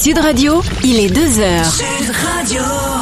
Sud Radio, il est 2h. Sud Radio.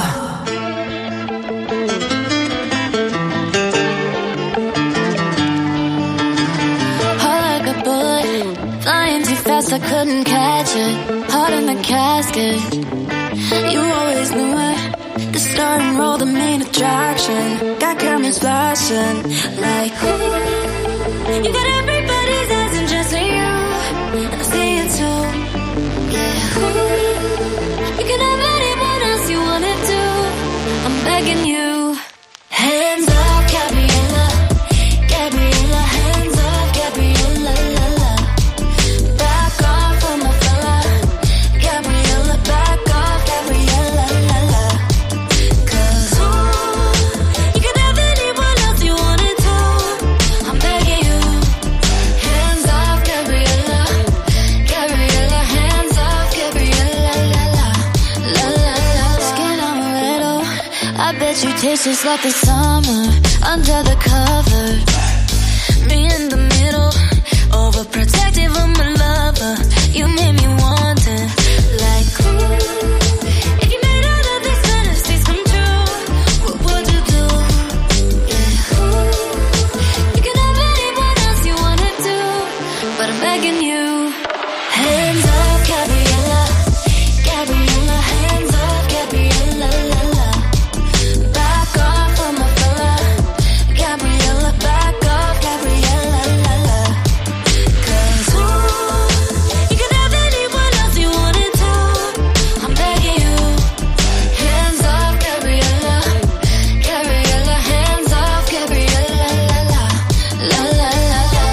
Heart like a bullet, flying too fast, I couldn't catch it. Heart in the casket, you always knew it. The star and roll, the main attraction. Got cameras flashing, like ooh. You got everybody's eyes and just you, and I see it too. Yeah, ooh. You can have anyone else you wanna do. I'm begging you. Hands up, Gabriella, Gabriella. Hands up, Gabriella, la la. Back off from my fella, Gabriella. Back off, Gabriella, la la. 'Cause ooh, you can have anyone else you wanted to. I'm begging you. Hands off, Gabriella, Gabriella. Hands off, Gabriella, la la, la la la. Skin on a little, I bet you taste just like the summer under the cover. Me in the middle, overprotective of my lover. You made me wonder, like ooh, if you made all of these fantasies come true, what would you do? Yeah, ooh, you can have anyone else you wanna do, but I'm begging you. Hands up, Gabriella, Gabriella. Hands up, Gabriella, la la. Back off from my fella, Gabriella. Back off, Gabriella, la la. 'Cause ooh, you can have anyone else you wanted to. I'm begging you. Hands off, Gabriella, Gabriella. Hands off, Gabriella, la la, la la la la.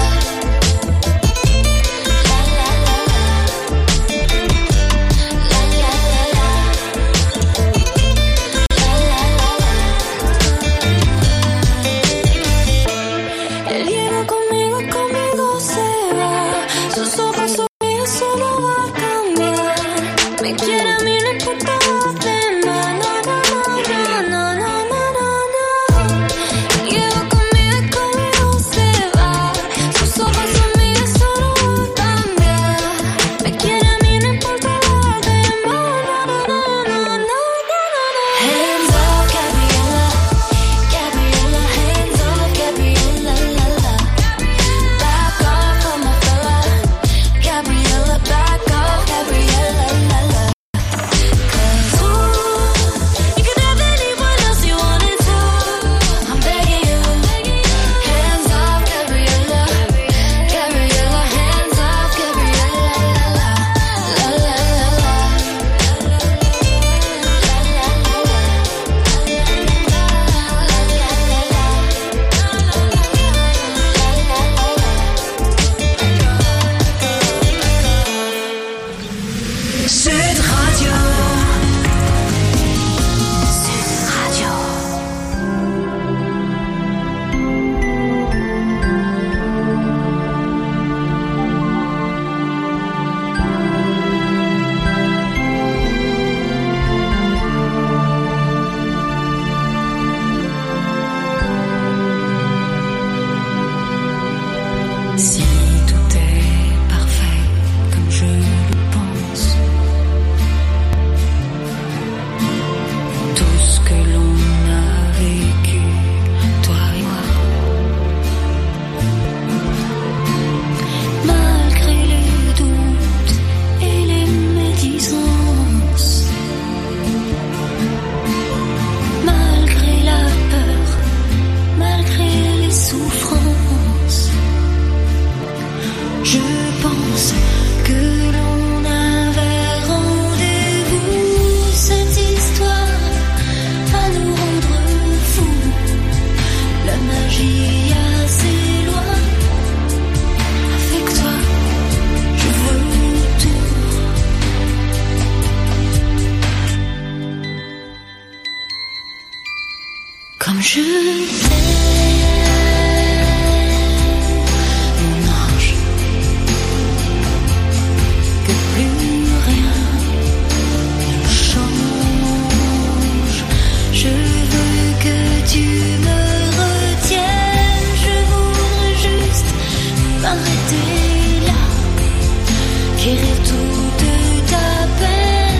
La la la la. La la la la. La la la la. El hielo conmigo se va. Sus ojos son míos, solo va a cambiar. Me quiere a mí, no importa los demás. No, no, no, no, no, no, no, no. El hielo conmigo se va. Sus ojos son míos, solo va a cambiar. Me quiere a mí, no importa los demás. No, no, no, no, no, no, no. Hands up, Gabriella, Gabriella. Hands up, Gabriella, la la. Back off from my fella, Gabriella. Back off, Gabriella, la la. 'Cause ooh, you can have anyone else you wanted to. I'm begging you. Hands off, Gabriella, Gabriella. Hands off, Gabriella, la la, la la la la. La la la la. Sud Radio. Sud Radio. Si tout est parfait comme je le pense, tout ce que l'on a vécu, toi et moi, malgré les doutes et les médisances, malgré la peur, malgré les souffrances, je pense que l'on avait rendez-vous. Cette histoire va nous rendre fous. La magie a ses lois. Avec toi, je veux tout. Comme je t'aime, mon ange. Que plus rien ne change. Je veux que tu me retiennes. Je voudrais juste m'arrêter là, guérir toute ta peine.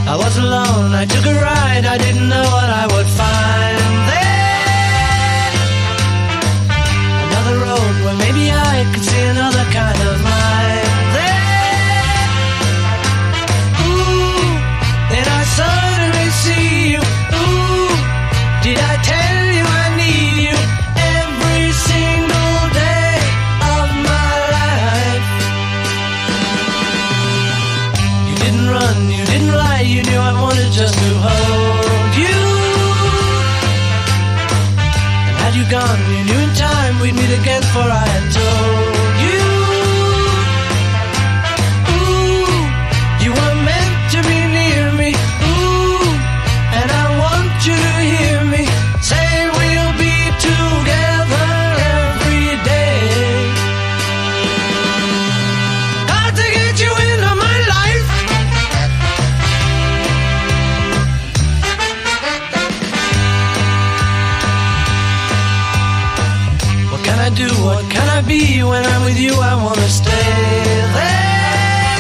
I was alone, I took a ride, I didn't know what I would find there. Another road where maybe I could see another kind of mind there. Ooh, then I suddenly see you. Ooh, did I tell you I need you every single day of my life? You didn't run, you didn't lie, you knew I wanted just to hold you. And had you gone, you knew in time we'd meet again, for I had told you. Ooh, you were meant to be near me. Ooh, and I want you to hear me say we'll be together every day. Got to get you into my life. What can I do? What can I be? When I'm with you, I wanna stay there.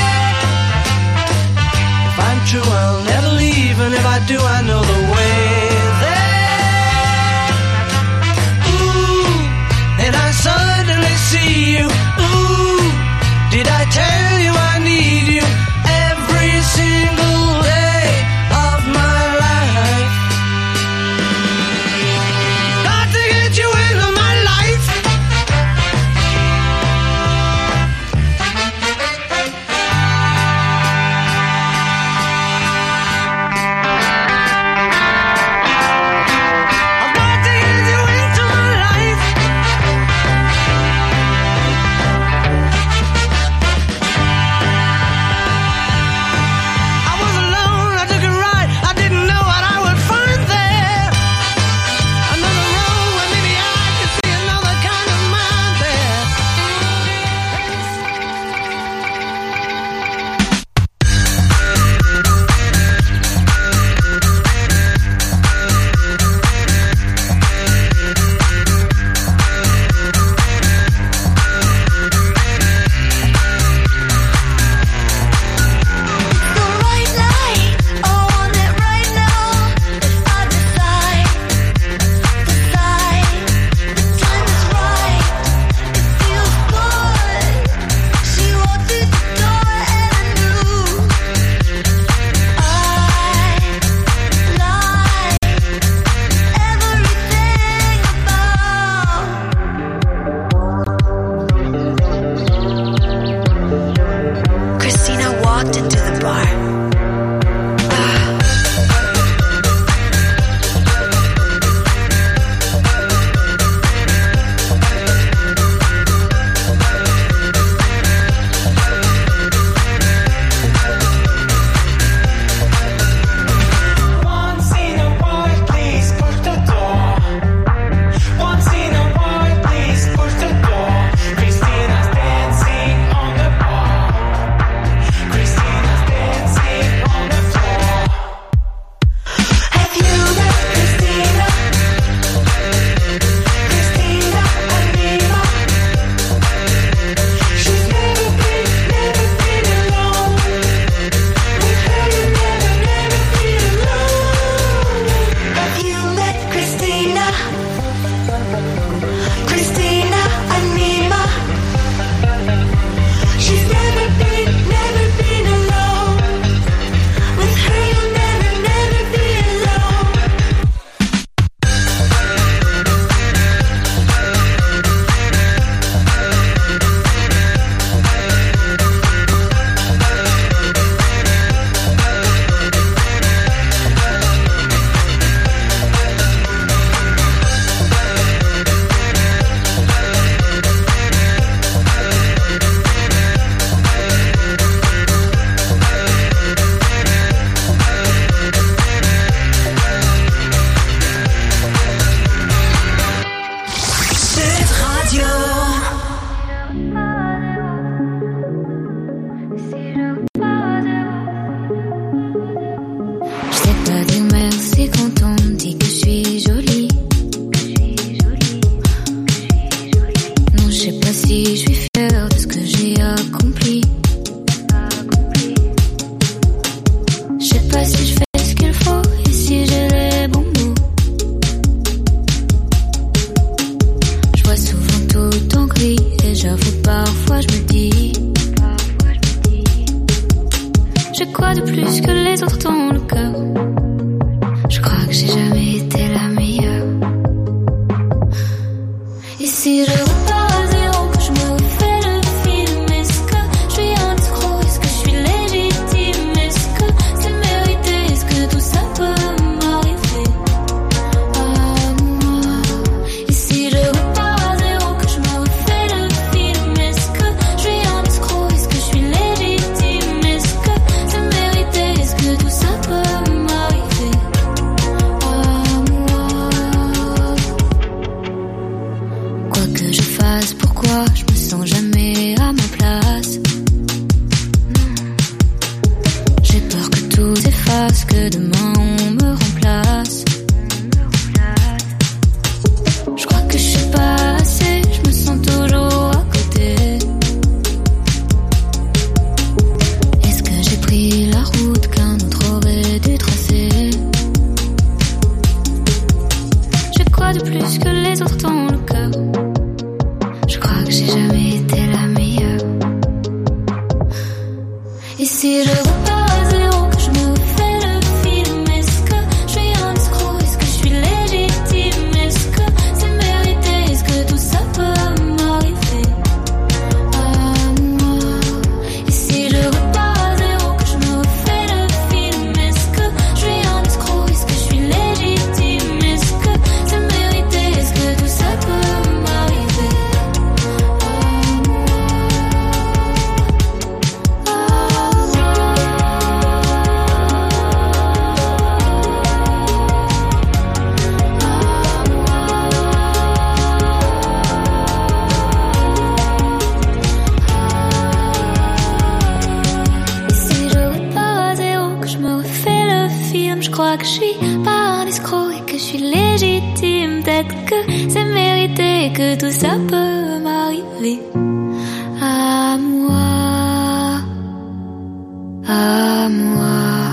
If I'm true, I'll never leave, and if I do, I know the way there. Ooh, and I suddenly see you. Ooh, did I tell you I need you every single day of my life? Got to get you into my life. de plus que les autres dans le cœur. Je crois que j'ai jamais été la meilleure. Et si je repars à zéro, que je me refais le film, est-ce que je suis un escroc? Est-ce que je suis légitime? Est-ce que c'est mérité? Est-ce que tout ça peut m'arriver à moi? Et si je repars à zéro, que je me refais le film, est-ce que je suis un escroc? Est-ce que je suis légitime? Est-ce que c'est mérité? Est-ce que tout ça peut m'arriver à moi? Quoi que je fasse, pourquoi je me sens jamais à ma place? J'ai peur que tout s'efface, que demain on me remplace. Je crois que je suis pas assez, je me sens toujours à côté. Est-ce que j'ai pris la route qu'un autre aurait dû tracer? J'ai quoi de plus que les autres dans le cœur? Je crois que j'ai jamais été la meilleure. Et si je repars à zéro, que je me refais le film, est-ce que je suis un escroc? Est-ce que je suis légitime? Est-ce que c'est mérité? Est-ce que tout ça peut m'arriver à moi? Et si je repars à zéro, que je me refais le film, est-ce que je suis un escroc? Est-ce que je suis légitime? Est-ce que c'est mérité? Est-ce que tout ça peut m'arriver à moi? Et si je repars à zéro, que je me refais le film, je crois que je suis pas un escroc et que je suis légitime. Peut-être que c'est mérité et que tout ça peut m'arriver à moi, à moi.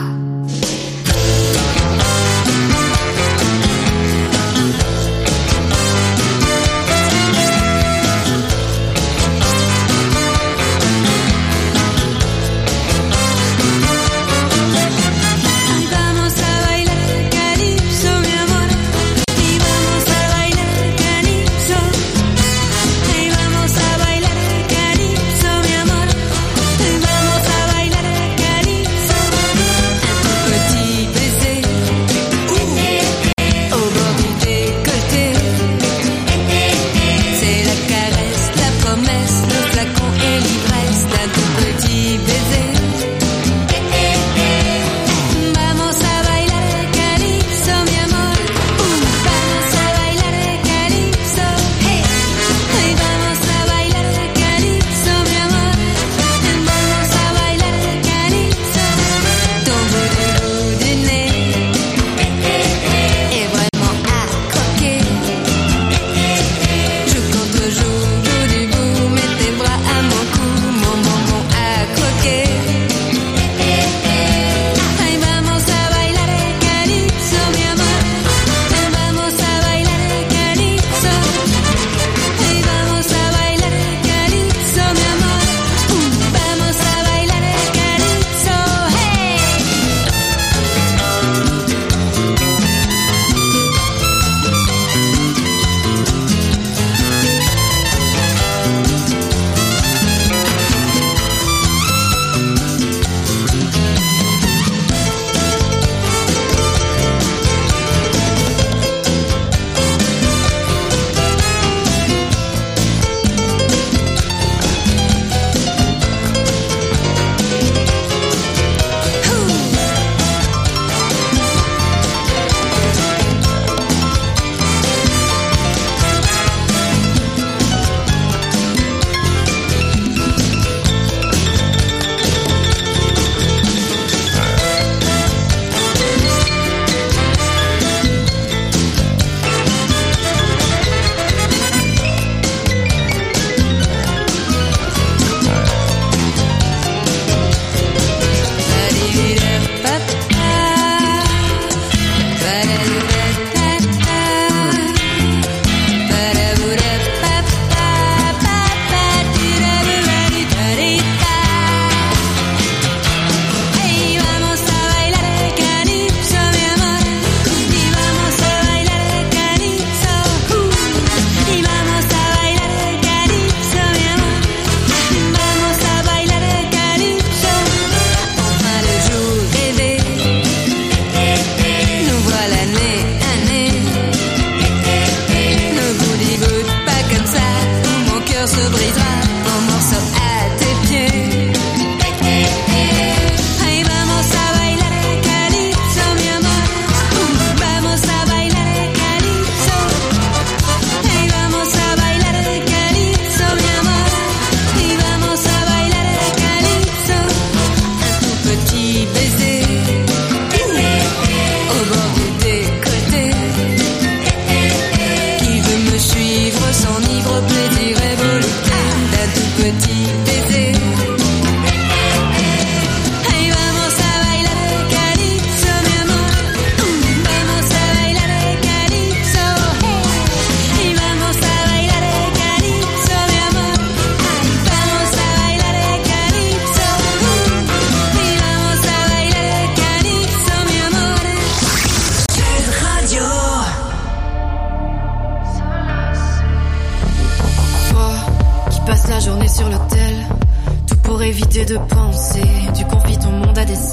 Ay, vamos a bailar calypso, mi amor. Y vamos a bailar calypso. Ay, vamos a bailar calypso, mi amor. Ay, vamos a bailar calypso.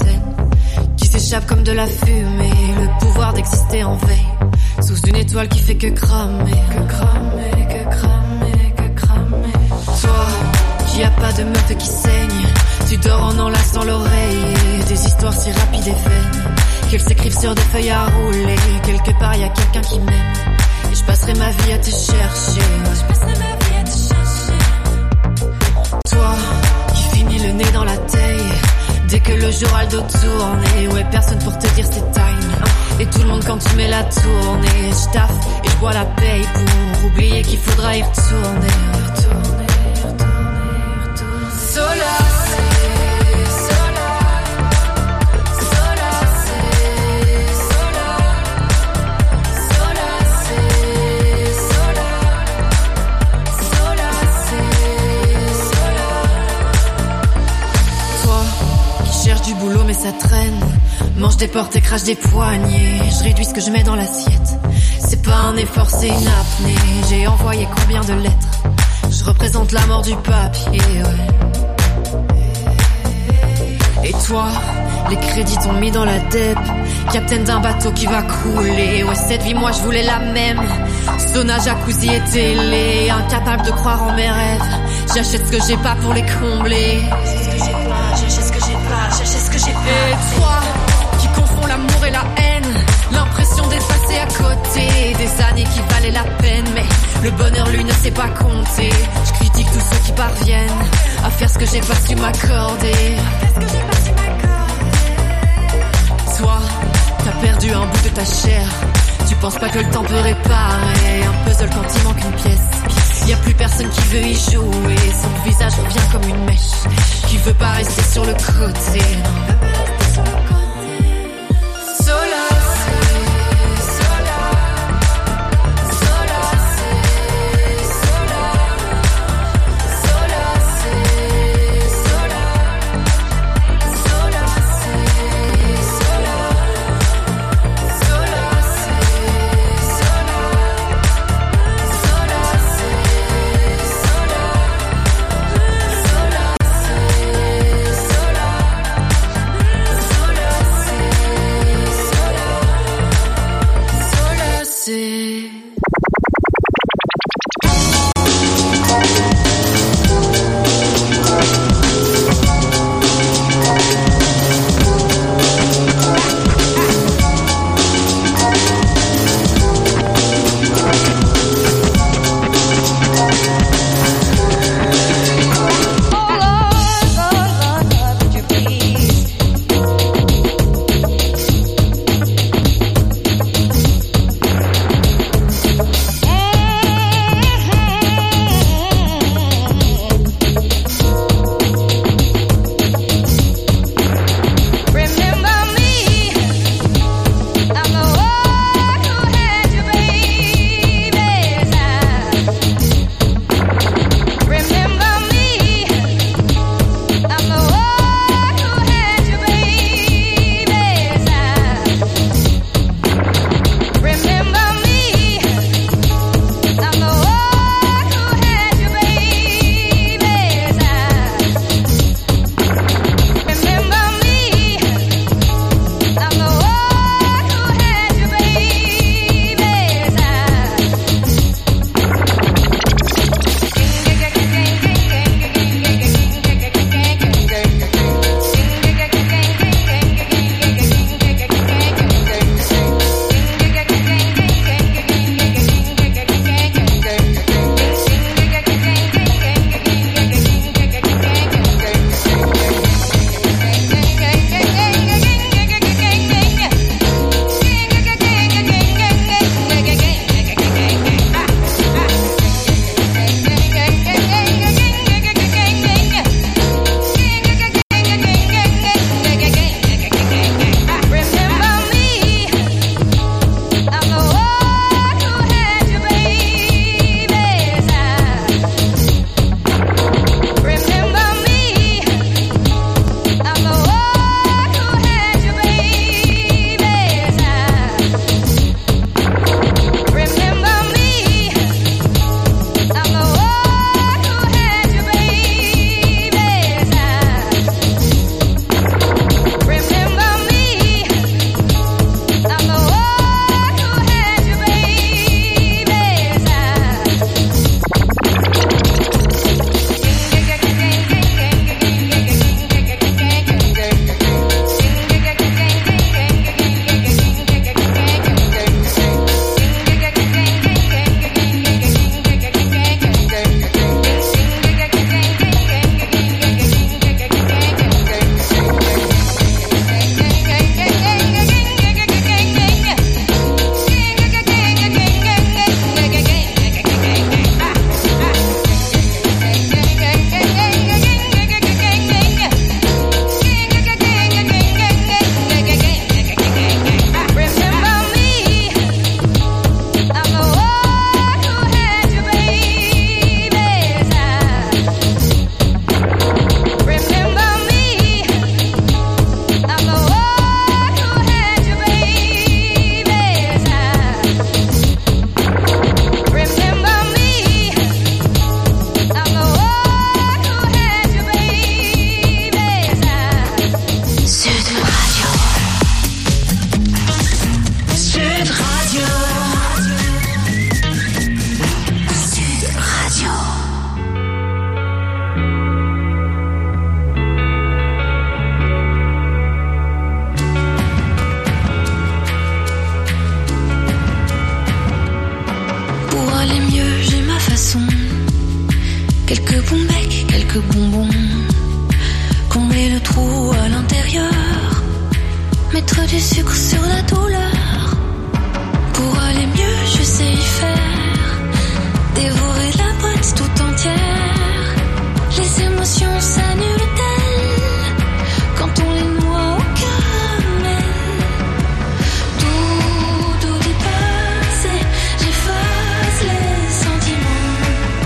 scène qui s'échappe comme de la fumée, le pouvoir d'exister en veille sous une étoile qui fait que cramer, que cramer, que cramer, que cramer. Toi, qui a pas de meute qui saigne, tu dors en enlaçant l'oreille, des histoires si rapides et vaines qu'elles s'écrivent sur des feuilles à rouler. Quelque part y a quelqu'un qui m'aime et je passerai ma vie à te chercher. Je passerai ma vie à te chercher. Toi, qui finis le nez dans la taille dès que le jour a le dos tourné. Ouais, personne pour te dire c'est time. Et tout le monde quand tu mets la tournée. Je taffe et je bois la paye pour oublier qu'il faudra y retourner. Retourner, retourner, retourner. Solace. Du boulot mais ça traîne, mange des portes et crache des poignets. Je réduis ce que je mets dans l'assiette, c'est pas un effort, c'est une apnée. J'ai envoyé combien de lettres, je représente la mort du papier, ouais. Et toi, les crédits t'ont mis dans la dep, capitaine d'un bateau qui va couler. Ouais, cette vie moi je voulais la même, sauna, jacuzzi et télé. Incapable de croire en mes rêves, j'achète ce que j'ai pas pour les combler. J'achète ce que j'ai pas, j'achète ce que j'ai pas. Et toi, qui confonds l'amour et la haine, l'impression d'être passé à côté des années qui valaient la peine. Mais le bonheur lui ne sait pas compter. Je critique tous ceux qui parviennent à faire ce que j'ai pas su m'accorder. Toi, t'as perdu un bout de ta chair, tu penses pas que le temps peut réparer un puzzle quand il manque une pièce. Y a plus personne qui veut y jouer, son visage revient comme une mèche qui veut pas rester sur le côté. façon. Quelques bons becs, quelques bonbons. Combler le trou à l'intérieur. Mettre du sucre sur la douleur. Pour aller mieux, je sais y faire. Dévorer la boîte tout entière. Les émotions s'annulent-elles quand on les noie au caramel? Tout dépasse et j'efface les sentiments.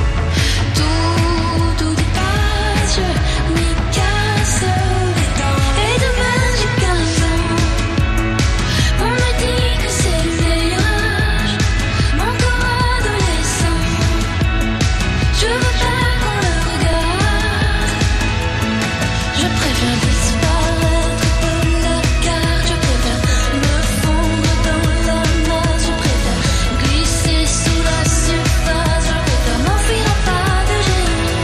Tout dépasse, je m'y casse les dents. Et demain j'ai 15 ans. On me dit que c'est le meilleur âge. Mon corps adolescent. Je veux pas qu'on le regarde. Je préfère disparaître de la carte. Je préfère me fondre dans la masse. Je préfère glisser sous la surface. Je préfère m'enfuir à pas de géant.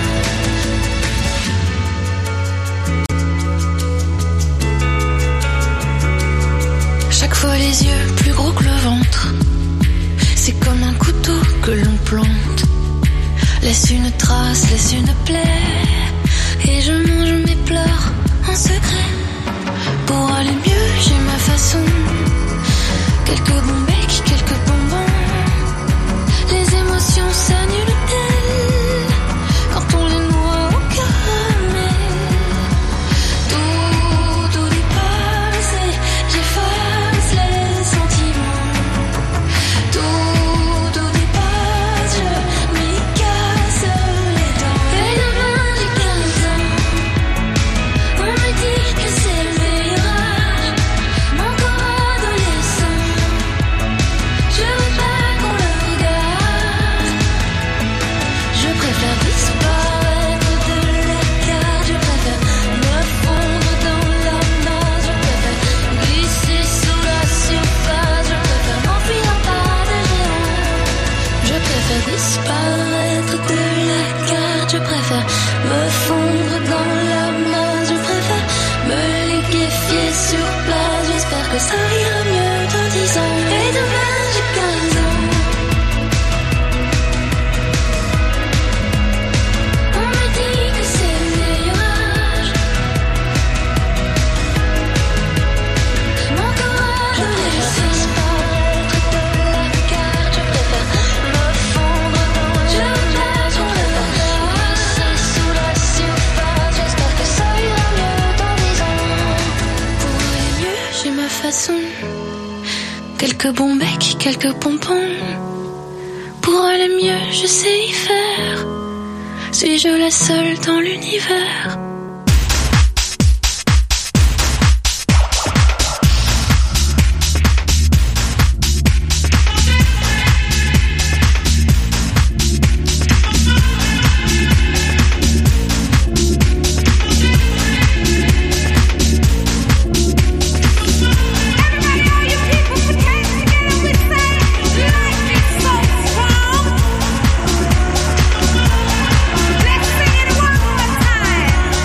Chaque fois les yeux plus gros que le ventre. C'est comme un couteau que l'on plante. Laisse une trace, laisse une plaie. Et je mange mes pleurs en secret. Pour aller mieux, j'ai ma façon. Quelques bons becs, quelques bonbons. Les émotions s'annulent-elles quand on les noie au caramel? Tout dépasse et j'efface les sentiments. Tout dépasse, je m'y casse les dents. Et demain j'ai 15 ans. On me dit que c'est le meilleur âge. Mon corps adolescent. Je veux pas qu'on le regarde. Je préfère disparaître de la carte. Je préfère me fondre dans la masse. Je préfère glisser sous la surface. Je préfère m'enfuir à pas de géant. Je préfère disparaître de la carte. Je préfère me fondre dans la masse. Je préfère me liquéfier sur place. J'espère que ça ira mieux dans 10 ans. Et demain j'ai 15 ans. On me dit que c'est le meilleur âge. Mon corps adolescent. Je préfère disparaître de la carte. Je préfère me fondre dans la masse. Je préfère glisser sous la surface. J'espère que ça ira mieux dans 10 ans. Pour aller mieux, j'ai ma façon. Quelques bons becs, quelques pompons. Pour aller mieux, je sais y faire. Suis-je la seule dans l'univers? Let's sing it one more time.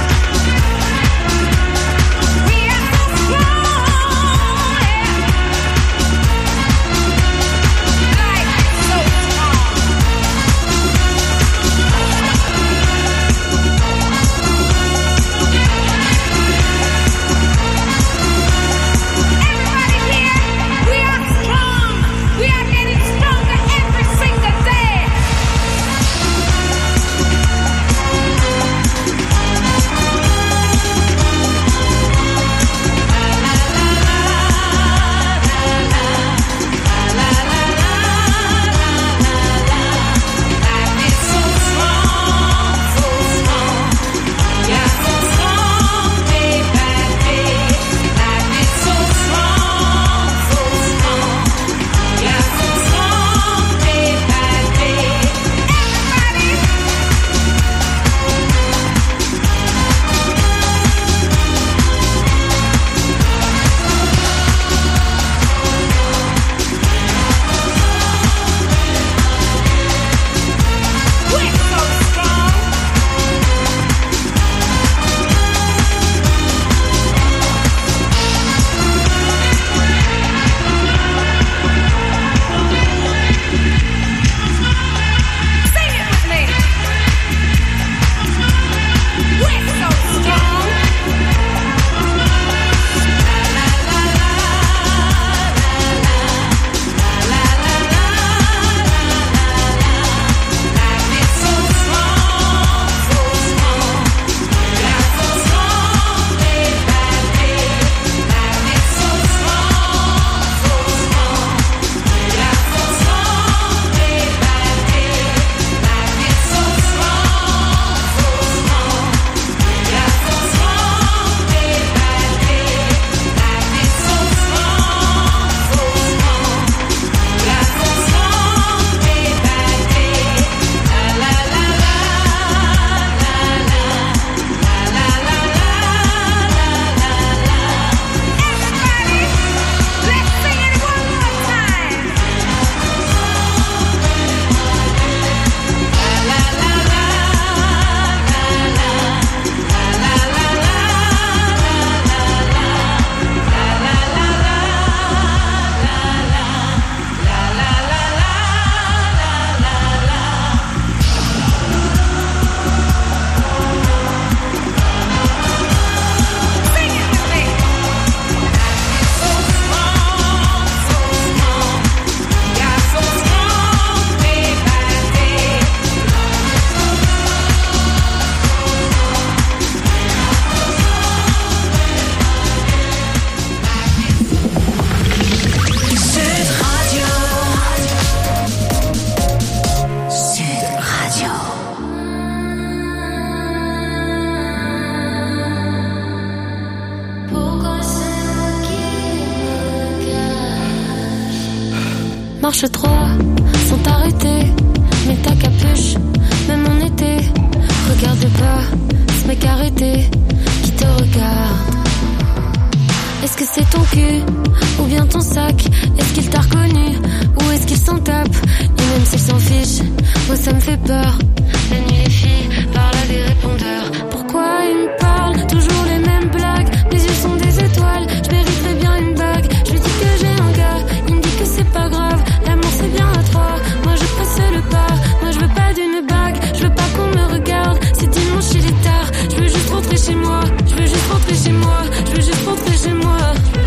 marche droit sans t'arrêter. Mets ta capuche, même en été. Regarde pas ce mec arrêté qui te regarde. Est-ce que c'est ton cul ou bien ton sac? Est-ce qu'il t'a reconnu ou est-ce qu'il s'en tape? Et même s'il s'en fiche, moi ça me fait peur. La nuit les filles parlent à des répondeurs. Pourquoi ils me parlent toujours les mêmes blagues? Mes yeux sont des étoiles, je mériterais bien une bague. Je lui dis que j'ai un gars, il me dit que c'est pas grave. L'amour c'est bien à trois, moi je passe le pas. Moi je veux pas d'une bague, je veux pas qu'on me regarde. C'est dimanche, il est tard, je veux juste rentrer chez moi. Je veux juste rentrer chez moi, je veux juste rentrer chez moi.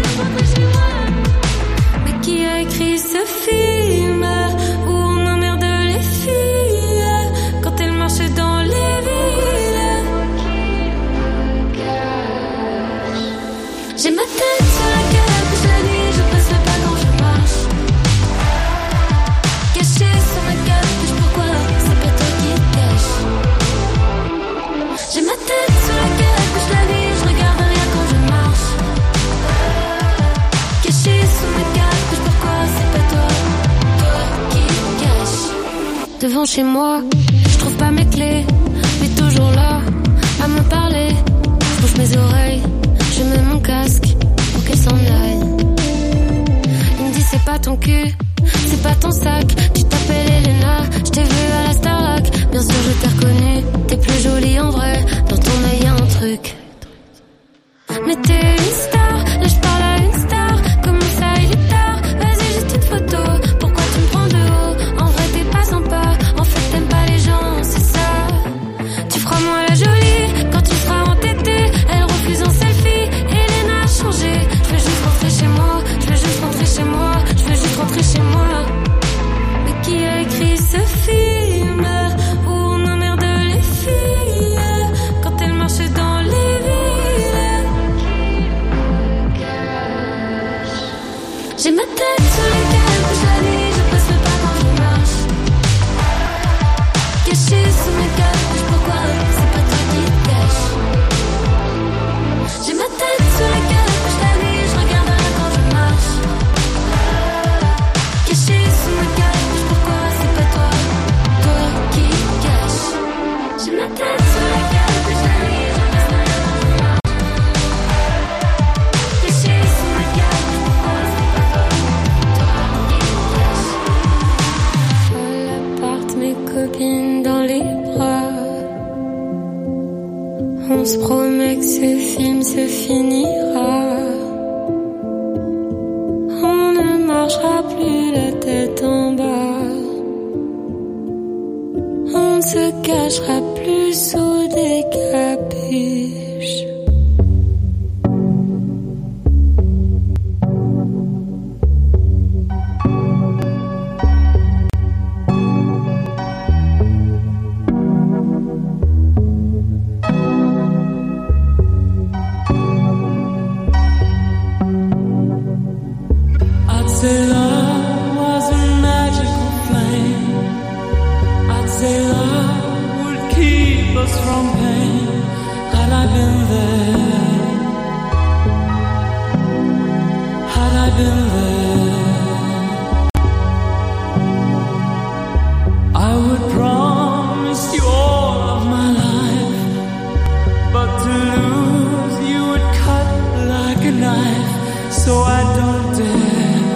Mais qui a écrit ce film où on emmerde les filles quand elles marchent dans les villes? J'ai ma tête sur la capuche la nuit, je passe le pas quand je marche. Cachée sur ma capuche, pourquoi c'est pas toi qui te cache? J'ai ma tête sur la capuche la nuit, je regarde rien quand je marche. Cachée sous ma capuche, pourquoi c'est pas toi, toi qui te cache? Devant chez moi, je trouve pas mes clés, mais toujours là, à me parler. Je bouge mes oreilles, je mets mon casque pour qu'elle s'en aille. Il me dit c'est pas ton cul, c'est pas ton sac. Tu t'appelles Elena, je t'ai vu à la Starlac. Bien sûr je t'ai reconnu, t'es plus jolie en vrai. Dans ton œil y'a un truc. Mais t'es une star, là je parle à une star. Comment ça il est tard, vas-y juste une photo. Pourquoi tu me prends de haut? En vrai t'es pas sympa, en fait t'aimes pas les gens, c'est ça. Tu feras moi la jolie quand tu seras entêtée. Elle refuse un selfie, Elena a changé. Je veux juste rentrer chez moi, je veux juste rentrer chez moi, je veux juste rentrer chez moi. Mais qui a écrit ce film où on emmerde les filles quand elles marchent dans les villes? J'ai ma tête sur les capuches la nuit, je passe le pas quand je marche. Cachée sous mes capuches, pourquoi c'est pas toi qui te cache? J'ai ma tête sur les capuches la nuit, je regarde rien quand je marche. Cachée sous mes capuches, pourquoi c'est pas toi, toi qui te cache? J'ai ma tête sur les capuches la nuit, je regarde rien quand je marche. Cachée sous mes capuches, pourquoi c'est pas toi, toi qui te cache? À l'appart, mes copines dans les bras. On se promet que ce film se finira. On ne marchera plus la tête en bas. On ne se cachera plus sous des capuches. I'd say love was a magical flame. I'd say love would keep us from pain. Had I been there, had I been there, I would promise you all of my life. But to lose you would cut like a knife. So I don't dare.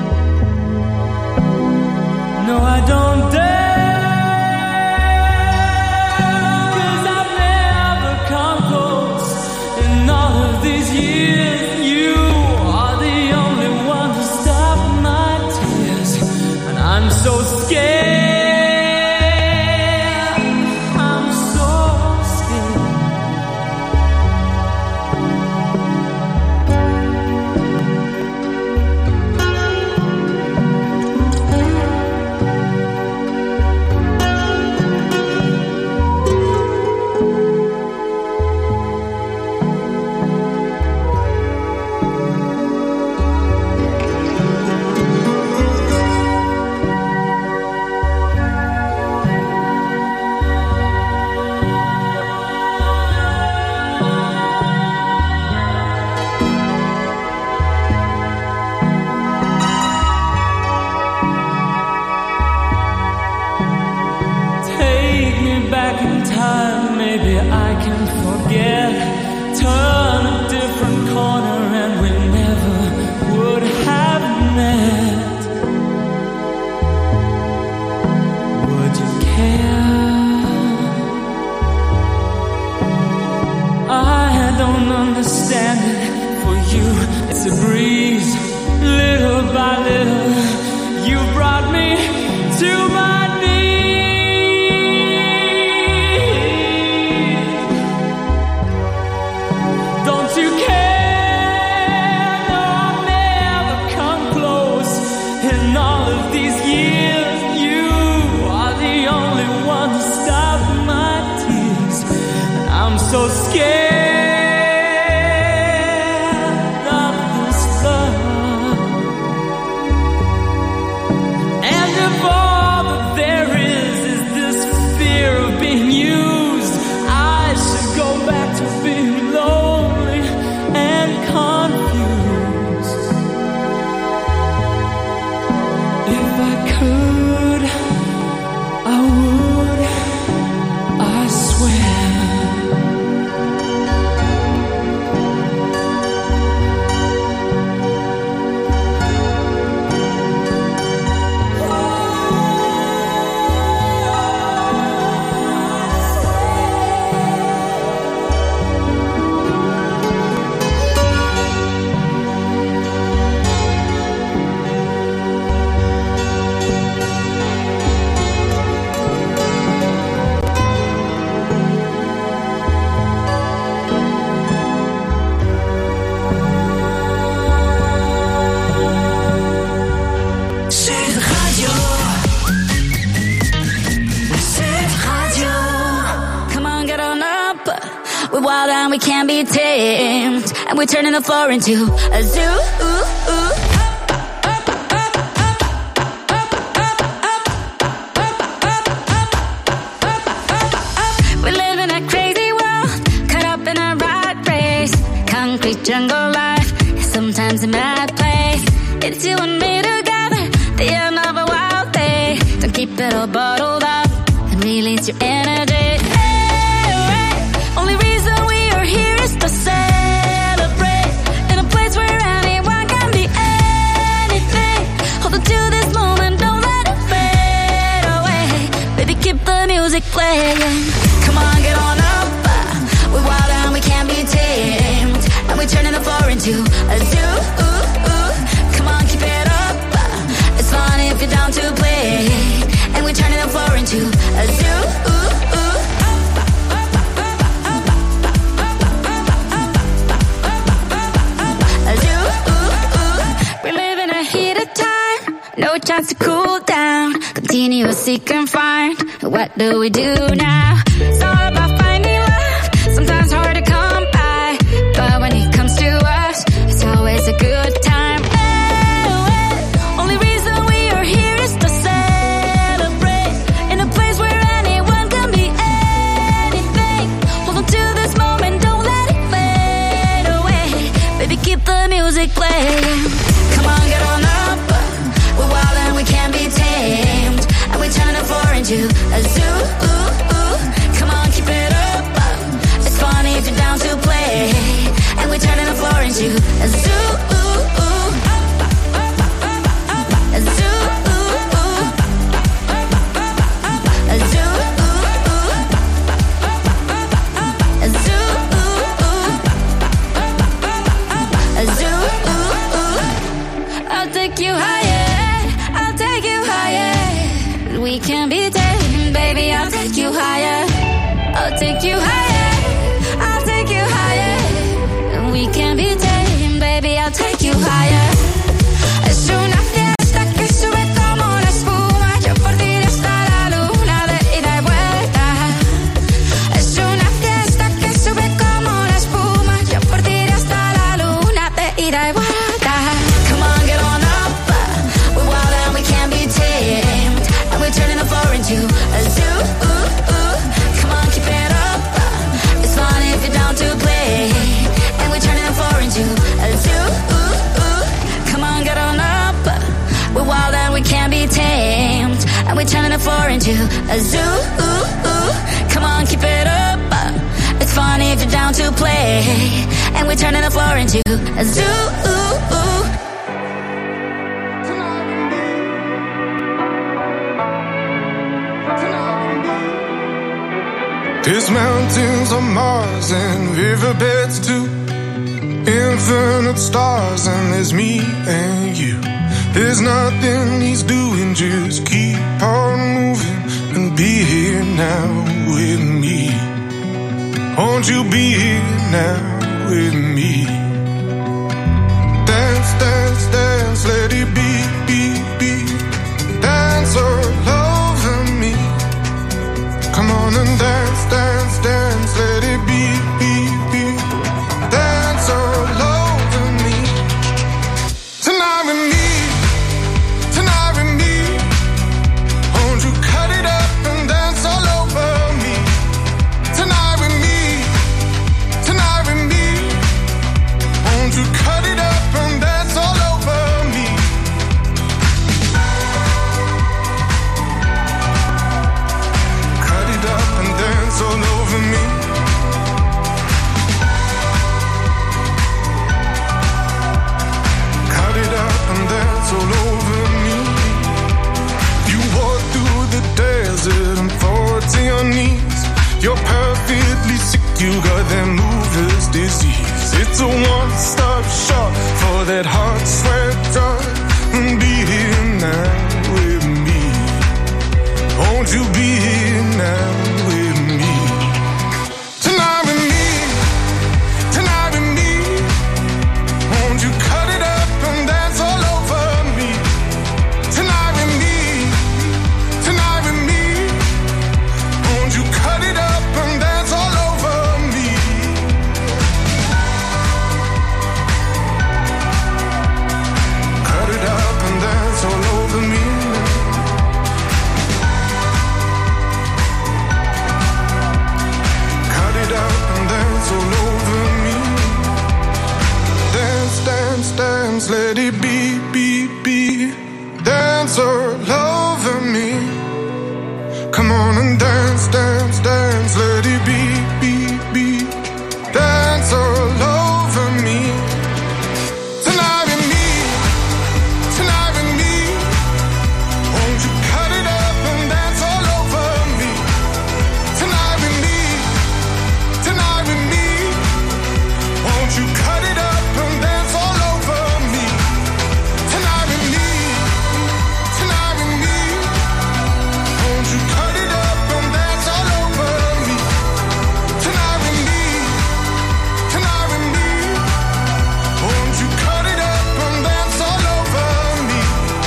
No, I don't dare. 'Cause I've never come close in all of these years. You are the only one to stop my tears. And I'm so scared. I'm so scared. and we're turning the floor into a zoo. We live in a crazy world, caught up in a rat race. Concrete jungle life is sometimes a mad place. It's you and me together, the end of a wild day. Don't keep it all bottled up and release your energy. Hey, only reason we are here is to celebrate in a place where anyone can be anything. Hold on to this moment, don't let it fade away. Baby, keep the music playing. Come on, get on up. We're wild and we can't be tamed, and we're turning the floor into a zoo. Come on, keep it up. It's fun if you're down to play, and we're turning the floor into a zoo. A zoo. We live in a heated time, no chance to cool down. Continuously confined. What do we do now? It's all about finding love. Sometimes hard to come by, but when it comes to us, it's always a good time. Only reason we are here is to celebrate in a place where anyone can be anything. Hold on to this moment, don't let it fade away. Baby, keep the music playing. Come on, get on up. We're wild and we can't be tamed, and we're turning the floor into a zoo. Come on, keep it up. It's funny if you're down to play, and we're turning the floor into a zoo. A zoo. A zoo. A zoo. A zoo. I'll take you higher. I'll take you higher. We can be taken, baby. I'll take you higher. I'll take you higher. I'll take you higher. We can be taken, baby. I'll take you higher. Es una fiesta que sube como la espuma. Yo por ti hasta la luna de ida y vuelta. Es una fiesta que sube como la espuma. Yo por ti hasta la luna de ida y vuelta. Come on, get on up. We're wild and we can't be tamed, and we're turning the floor into a zoo. Come on, keep it up. It's fun if you're down to play, and we're turning the floor into a zoo. Come on, get on up. We're wild and we can't be tamed, and we're turning the floor into a zoo. Come on, keep it up. It's fun if you're down to play, and we're turning the floor into a zoo. There's mountains on Mars and riverbeds too. Infinite stars and there's me and you. There's nothing he's doing, just keep on moving and be here now with me. Won't you be here now with me? Dance, dance, dance, let it be, be, be. Dance all over me. Come on and dance, dance, dance, let it be, be, be. Dance all over me. Tonight with me, tonight with me. Won't you cut it up and dance all over me? Tonight with me, tonight with me. Won't you cut it up and dance all over me? Cut it up and dance all over me. Cut it up and dance all over me. You walk through the desert and fall to your knees. You're perfectly sick, you got that mover's disease. It's a one-stop shop for that hot sweat drug. And be here now with me. Won't you be here now with me? Tonight with me, tonight with me. Won't you cut it up and dance all over me? Tonight with me, tonight with me. Won't you cut it up and dance all over me? let it be, be, be. Dance all over me. Come on and dance, dance, dance, let it be, be, be. Dance all over me. Tonight with me, tonight with me. Won't you cut it up and dance all over me? Tonight with me, tonight with me. Won't you cut it up and dance all over me? Tonight with me, tonight with me. Won't you cut it up and dance all over me? Tonight with me, tonight with me. Won't you cut it up and dance all over me?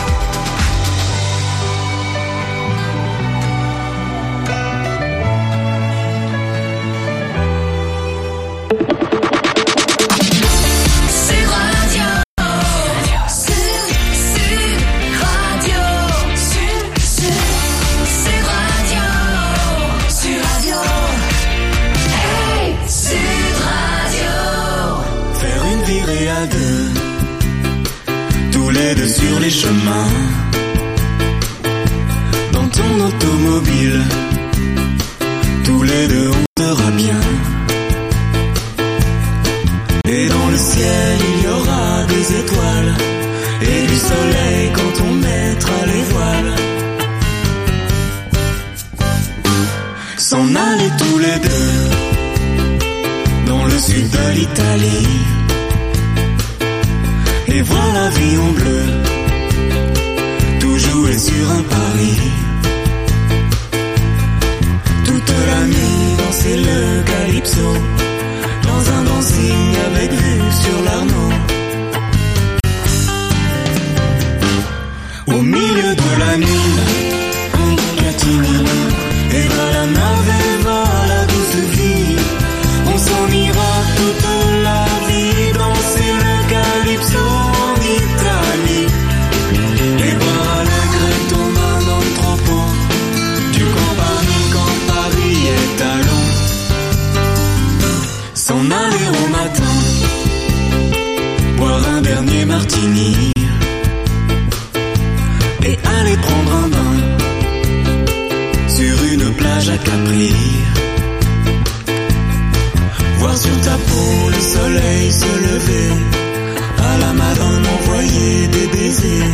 C'est radio. C'est radio. C'est radio. Hey, Sud Radio. Faire une virée à deux, tous les deux sur les chemins. Dans ton automobile, tous les deux on sera bien. Et dans le ciel il y aura des étoiles et du soleil quand on mettra les voiles. S'en aller tous les deux dans le sud de l'Italie et voir la vie en bleu, tout jouer sur un pari. Toute la nuit danser le calypso dans un dancing avec vue sur l'Arnaud. Au milieu de la nuit, un catimini et va la nave, va la douce vie. On s'en ira toute la vie danser le calypso en Italie et boire à la grette au un entrepôt du quand Paris est à l'eau. S'en aller au matin, boire un dernier martini et aller prendre un bain sur une plage à Capri. Voir sur ta peau le soleil se lever, à la Madone envoyer des baisers.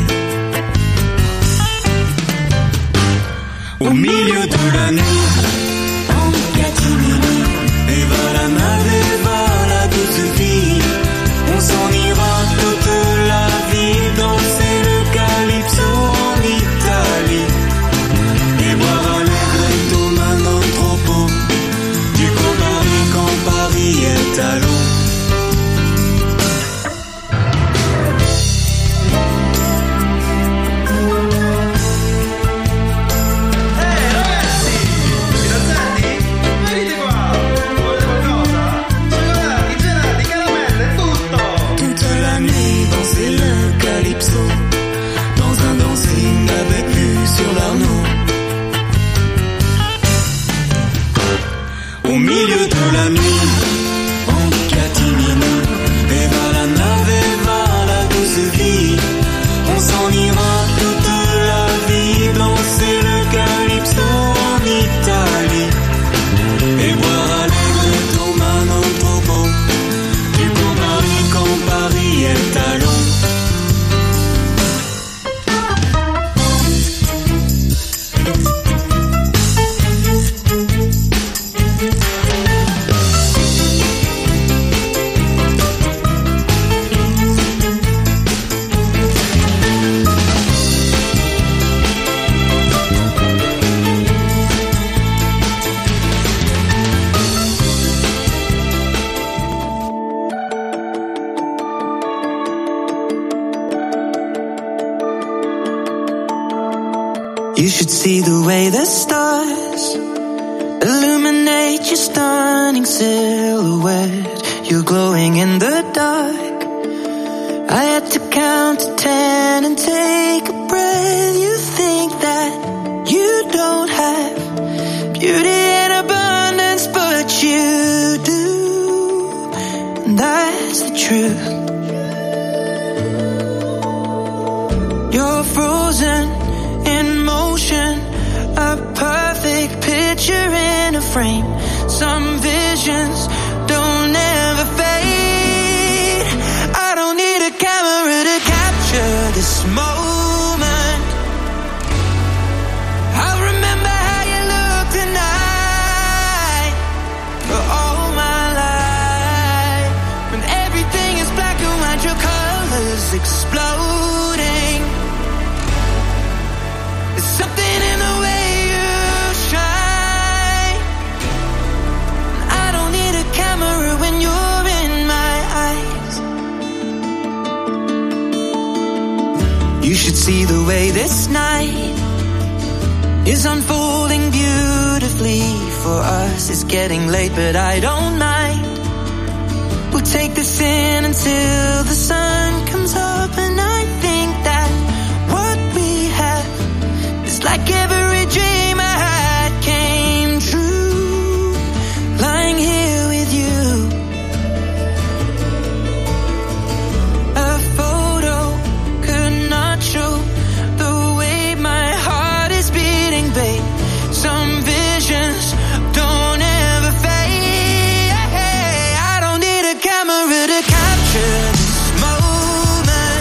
Au milieu de la nuit, en catimini, et va la nave, et va la douce vie. On s'en ira toute la vie danser le calypso en Italie et boire à l'Egretto un entrepôt du quand Paris est à l'eau. Au milieu de la nuit, en catimini, et va la nave, et va la douce vie. On s'en ira toute la vie danser le calypso en Italie et boire à l'Egretto un entrepôt du quand Paris est à l'eau. You should see the way the stars illuminate your stunning silhouette. You're glowing in the dark. I had to count to 10 and take a breath. You think that you don't have beauty in abundance, but you do. And that's the truth. You're frozen in motion, a perfect picture in a frame. Some visions don't ever fade. I don't need a camera to capture this moment. I'll remember how you look tonight for all my life. When everything is black and white, your colors exploding. There's something in the way you shine. I don't need a camera when you're in my eyes. You should see the way this night is unfolding beautifully for us. It's getting late, but I don't mind. We'll take this in until the sun comes up, and I think that what we have is like every dream I had came true. Lying here with you, a photo could not show the way my heart is beating, babe. Some visions don't ever fade. I don't need a camera to capture this moment.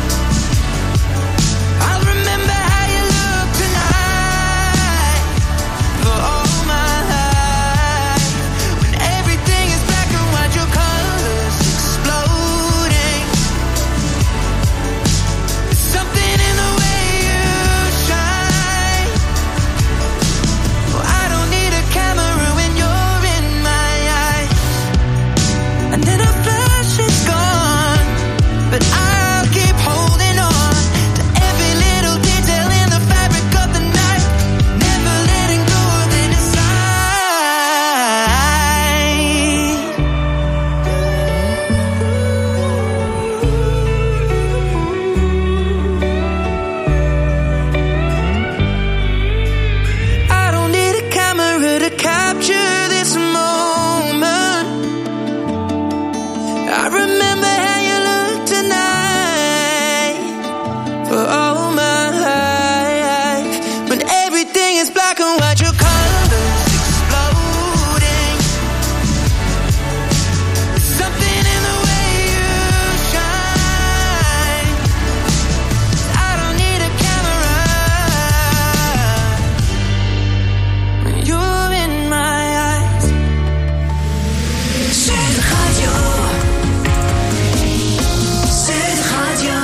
I'll remember how you look tonight for all my life. When everything is black and white, your colors exploding. There's something in the way you shine. Oh, I don't need a camera when you're in my eyes. And then a flash is gone, but I'll keep holding on to every little detail in the fabric of the night, never letting go of it inside. I don't need a camera to capture this moment. I remember how you look tonight for all my life. When everything is black and white, your colors exploding. There's something in the way you shine. I don't need a camera when you're in my eyes. Sud Radio. Sud Radio.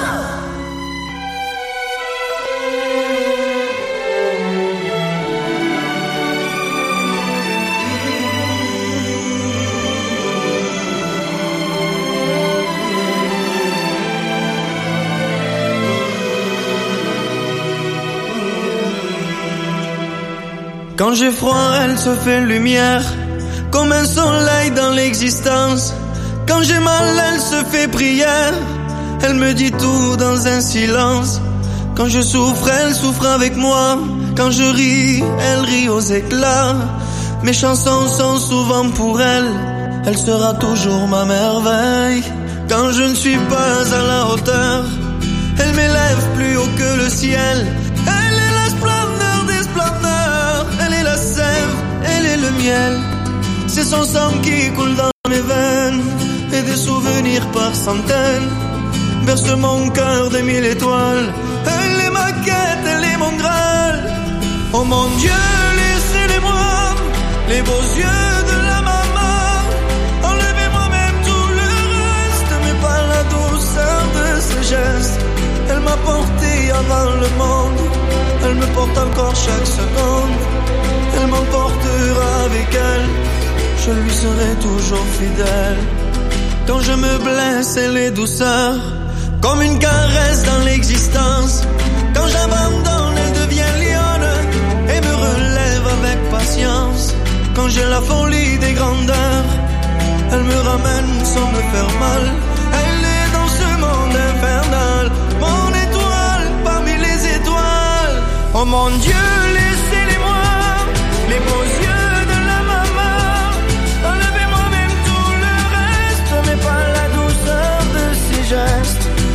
Quand j'ai froid, elle se fait lumière, comme un soleil dans l'existence. Quand j'ai mal, elle se fait prière, elle me dit tout dans un silence. Quand je souffre, elle souffre avec moi. Quand je ris, elle rit aux éclats. Mes chansons sont souvent pour elle, elle sera toujours ma merveille. Quand je ne suis pas à la hauteur, elle m'élève plus haut que le ciel. Elle est la splendeur des splendeurs, elle est la sève, elle est le miel. C'est son sang qui coule dans mes veines, et des souvenirs par centaines berce mon cœur de 1000 étoiles. Elle est ma quête, elle est mon Graal. Oh mon Dieu, laissez-les-moi, les beaux yeux de la maman. Enlevez-moi même tout le reste, mais pas la douceur de ses gestes. Elle m'a porté avant le monde, elle me porte encore chaque seconde. Elle m'emportera avec elle, je lui serai toujours fidèle. Quand je me blesse, elle est douceur, comme une caresse dans l'existence. Quand j'abandonne, elle devient lionne et me relève avec patience. Quand j'ai la folie des grandeurs, elle me ramène sans me faire mal. Elle est dans ce monde infernal, mon étoile parmi les étoiles. Oh mon Dieu, laissez-les-moi, les beaux yeux de la maman. Enlevez-moi même tout le reste, mais pas la douceur de ses gestes. Elle m'a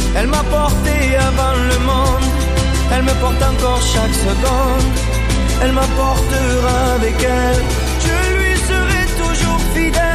porté avant le monde, elle me porte encore chaque seconde, elle m'apportera avec elle, je lui serai toujours fidèle.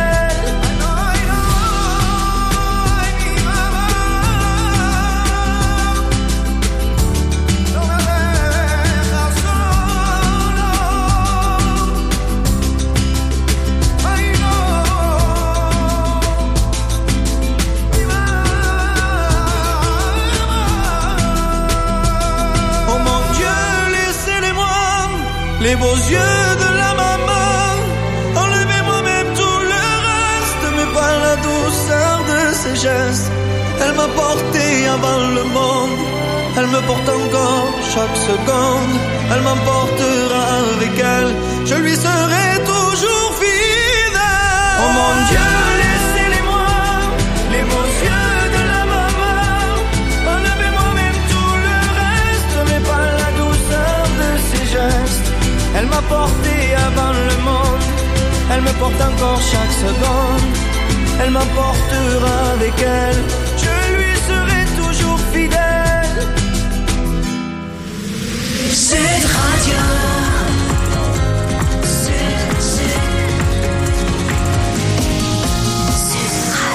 Les beaux yeux de la maman, enlevez-moi même tout le reste, mais pas la douceur de ses gestes. Elle m'a porté avant le monde, elle me porte encore chaque seconde, elle m'emportera avec elle, je lui serai toujours fidèle. Oh mon Dieu, laissez-les-moi, les beaux yeux de la maman, enlevez-moi même tout le reste, mais pas la douceur de ses gestes. Elle m'a porté avant le monde, elle me porte encore chaque seconde, elle m'emportera avec elle,